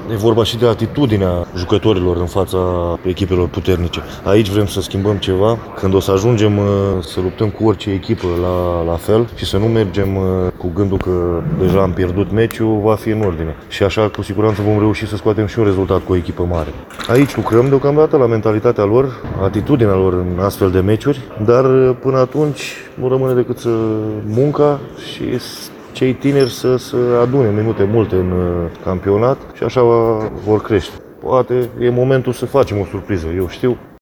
e vorba și de atitudinea jucătorilor în fața echipelor puternice. Aici vrem să schimbăm ceva. Când o să ajungem să luptăm cu orice echipă la fel și să nu mergem cu gândul că deja am pierdut meciul, va fi în ordine. Și așa cu siguranță vom reuși să scoatem și un rezultat cu o echipă mare. Aici lucrăm deocamdată la mentalitatea lor, atitudinea lor în astfel de meciuri, dar până atunci nu rămâne decât munca și cei tineri să adune minute multe în campionat și așa vor crește. Poate e momentul să facem o surpriză, eu știu.